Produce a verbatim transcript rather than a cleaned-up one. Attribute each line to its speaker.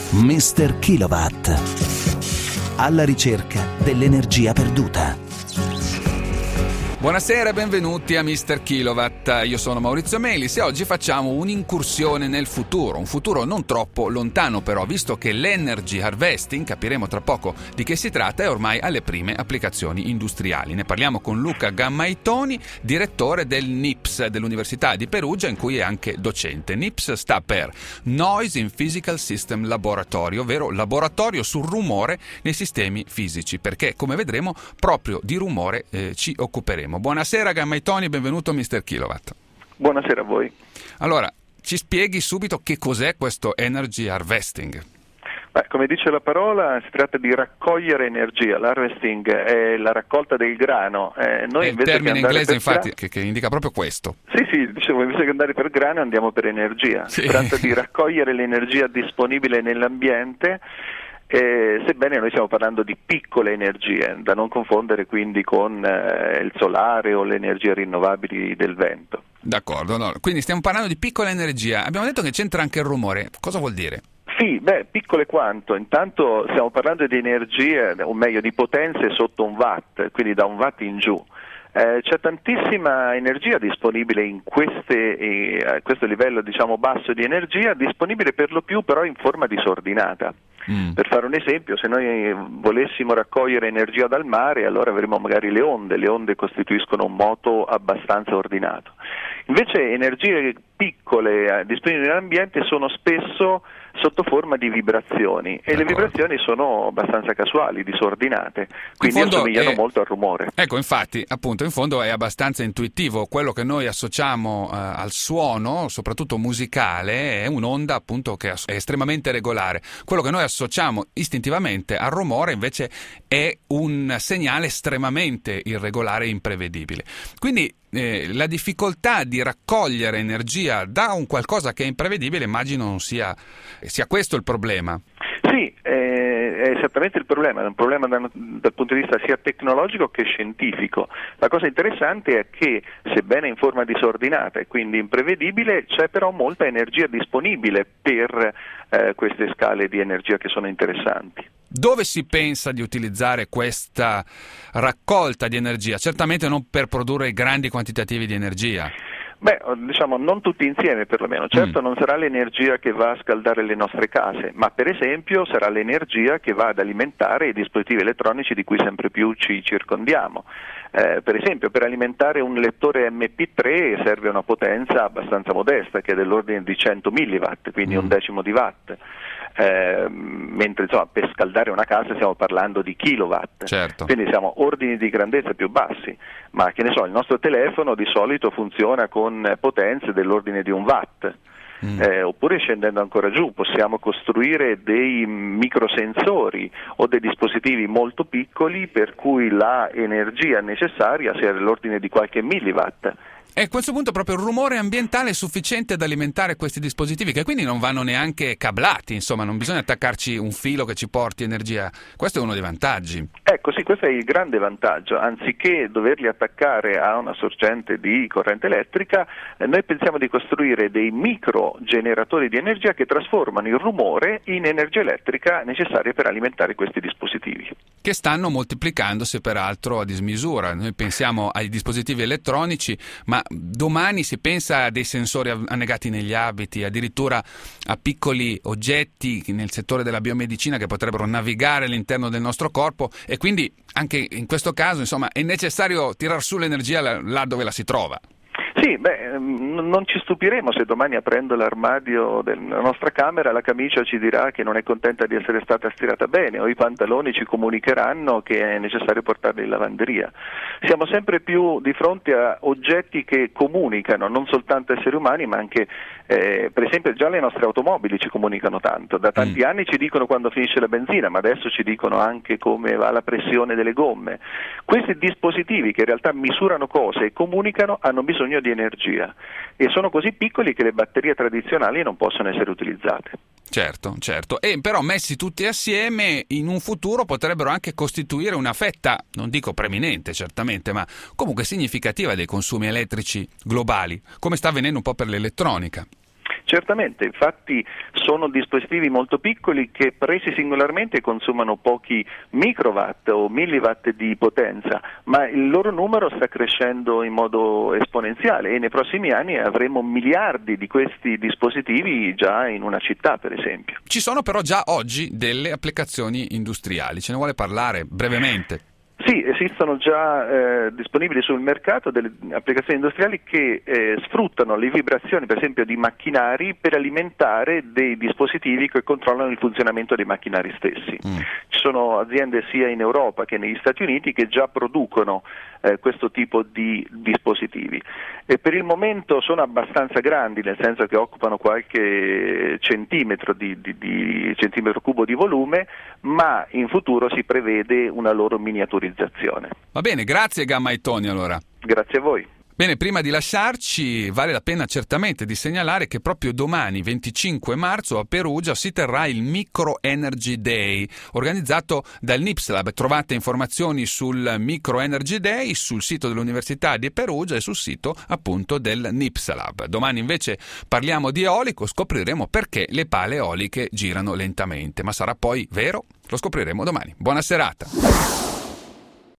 Speaker 1: mister Kilowatt. Alla ricerca dell'energia perduta.
Speaker 2: Buonasera e benvenuti a mister Kilowatt. Io sono Maurizio Melis e oggi facciamo un'incursione nel futuro, un futuro non troppo lontano però, visto che l'energy harvesting, capiremo tra poco di che si tratta, è ormai alle prime applicazioni industriali. Ne parliamo con Luca Gammaitoni, direttore del N I P S dell'Università di Perugia, in cui è anche docente. N I P S sta per Noise in Physical System Laboratory, ovvero laboratorio sul rumore nei sistemi fisici, perché come vedremo proprio di rumore eh, ci occuperemo. Buonasera Gammaitoni, benvenuto a mister Kilowatt.
Speaker 3: Buonasera a voi.
Speaker 2: Allora, ci spieghi subito che cos'è questo energy harvesting?
Speaker 3: Beh, come dice la parola, si tratta di raccogliere energia. L'harvesting è la raccolta del grano. Eh, noi
Speaker 2: è il termine inglese infatti
Speaker 3: gra...
Speaker 2: che, che indica proprio questo.
Speaker 3: Sì, sì, dicevo, invece che andare per grano andiamo per energia.
Speaker 2: Sì.
Speaker 3: Si tratta di raccogliere l'energia disponibile nell'ambiente. Eh, sebbene noi stiamo parlando di piccole energie, da non confondere quindi con eh, il solare o le energie rinnovabili del vento.
Speaker 2: D'accordo, no. Quindi stiamo parlando di piccola energia. Abbiamo detto che c'entra anche il rumore. Cosa vuol dire?
Speaker 3: Sì, beh, piccole quanto. Intanto stiamo parlando di energie, o meglio di potenze sotto un watt, quindi da un watt in giù. Eh, c'è tantissima energia disponibile in queste, eh, questo livello diciamo basso di energia, disponibile per lo più però in forma disordinata. Mm. Per fare un esempio, se noi volessimo raccogliere energia dal mare, allora avremo magari le onde, le onde costituiscono un moto abbastanza ordinato. Invece energie piccole eh, disponibili nell'ambiente sono spesso sotto forma di vibrazioni e
Speaker 2: D'accordo.
Speaker 3: Le vibrazioni sono abbastanza casuali, disordinate, quindi assomigliano
Speaker 2: è...
Speaker 3: molto al rumore.
Speaker 2: Ecco, infatti, appunto, in fondo è abbastanza intuitivo. Quello che noi associamo eh, al suono, soprattutto musicale, è un'onda appunto che è estremamente regolare. Quello che noi associamo istintivamente al rumore invece è un segnale estremamente irregolare e imprevedibile. Quindi Eh, la difficoltà di raccogliere energia da un qualcosa che è imprevedibile, immagino non sia, sia questo il problema.
Speaker 3: Sì, eh, è esattamente il problema, è un problema da, dal punto di vista sia tecnologico che scientifico. La cosa interessante è che, sebbene in forma disordinata e quindi imprevedibile, c'è però molta energia disponibile per eh, queste scale di energia che sono interessanti.
Speaker 2: Dove si pensa di utilizzare questa raccolta di energia? Certamente non per produrre grandi quantitativi di energia.
Speaker 3: Beh, diciamo non tutti insieme perlomeno. Certo mm. non sarà l'energia che va a scaldare le nostre case, ma per esempio sarà l'energia che va ad alimentare i dispositivi elettronici di cui sempre più ci circondiamo. Eh, per esempio per alimentare un lettore emme pi tre serve una potenza abbastanza modesta che è dell'ordine di cento milliwatt, quindi mm. un decimo di watt. Eh, mentre insomma per scaldare una casa stiamo parlando di kilowatt,
Speaker 2: certo.
Speaker 3: Quindi siamo ordini di grandezza più bassi, ma che ne so, il nostro telefono di solito funziona con potenze dell'ordine di un watt. Mm. Eh, oppure scendendo ancora giù possiamo costruire dei microsensori o dei dispositivi molto piccoli per cui la energia necessaria sia dell'ordine di qualche milliwatt.
Speaker 2: E a questo punto proprio il rumore ambientale è sufficiente ad alimentare questi dispositivi, che quindi non vanno neanche cablati, insomma non bisogna attaccarci un filo che ci porti energia. Questo è uno dei vantaggi.
Speaker 3: Ecco sì, questo è il grande vantaggio. Anziché doverli attaccare a una sorgente di corrente elettrica, eh, noi pensiamo di costruire dei micro generatori di energia che trasformano il rumore in energia elettrica necessaria per alimentare questi dispositivi.
Speaker 2: Che stanno moltiplicandosi peraltro a dismisura. Noi pensiamo ai dispositivi elettronici, ma domani si pensa a dei sensori annegati negli abiti, addirittura a piccoli oggetti nel settore della biomedicina che potrebbero navigare all'interno del nostro corpo, e quindi anche in questo caso insomma è necessario tirar su l'energia là dove la si trova.
Speaker 3: Sì, beh, non ci stupiremo se domani aprendo l'armadio della nostra camera la camicia ci dirà che non è contenta di essere stata stirata bene, o i pantaloni ci comunicheranno che è necessario portarli in lavanderia. Siamo sempre più di fronte a oggetti che comunicano, non soltanto esseri umani ma anche, eh, per esempio già le nostre automobili ci comunicano tanto, da tanti mm. anni ci dicono quando finisce la benzina, ma adesso ci dicono anche come va la pressione delle gomme. Questi dispositivi che in realtà misurano cose e comunicano hanno bisogno di energia e sono così piccoli che le batterie tradizionali non possono essere utilizzate.
Speaker 2: Certo, certo, e però messi tutti assieme in un futuro potrebbero anche costituire una fetta, non dico preminente certamente, ma comunque significativa dei consumi elettrici globali, come sta avvenendo un po' per l'elettronica.
Speaker 3: Certamente, infatti sono dispositivi molto piccoli che presi singolarmente consumano pochi microwatt o milliwatt di potenza, ma il loro numero sta crescendo in modo esponenziale e nei prossimi anni avremo miliardi di questi dispositivi già in una città, per esempio.
Speaker 2: Ci sono però già oggi delle applicazioni industriali, ce ne vuole parlare brevemente?
Speaker 3: Sì, esistono già eh, disponibili sul mercato delle applicazioni industriali che eh, sfruttano le vibrazioni, per esempio, di macchinari per alimentare dei dispositivi che controllano il funzionamento dei macchinari stessi. Mm. Ci sono aziende sia in Europa che negli Stati Uniti che già producono eh, questo tipo di dispositivi e per il momento sono abbastanza grandi, nel senso che occupano qualche centimetro di, di, di centimetro cubo di volume, ma in futuro si prevede una loro miniaturizzazione.
Speaker 2: Va bene, grazie Gamma e Tony allora.
Speaker 3: Grazie a voi.
Speaker 2: Bene, prima di lasciarci vale la pena certamente di segnalare che proprio domani, venticinque marzo, a Perugia si terrà il Micro Energy Day, organizzato dal NIPSLab. Trovate informazioni sul Micro Energy Day sul sito dell'Università di Perugia e sul sito appunto del NIPSLab. Domani invece parliamo di eolico, scopriremo perché le pale eoliche girano lentamente, ma sarà poi vero? Lo scopriremo domani. Buona serata.